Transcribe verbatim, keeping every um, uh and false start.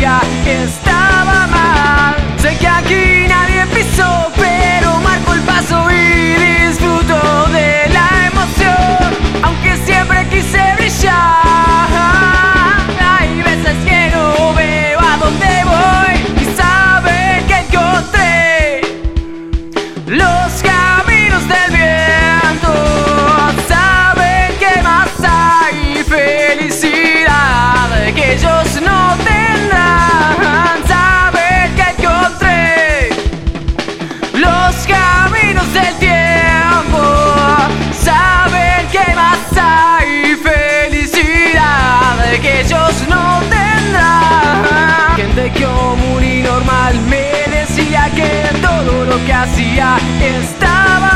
hacía estaba mal. Sé que aquí nadie pisó, pero marco el paso y disfruto de la emoción. Aunque siempre quise brillar, hay veces que no veo a dónde voy. Y saben que encontré los caminos del viento. Saben que más hay felicidad que ellos no tendrán. Saben que encontré los caminos del tiempo. Saben que más hay felicidad que ellos no tendrán. Gente común y normal me decía que todo lo que hacía estaba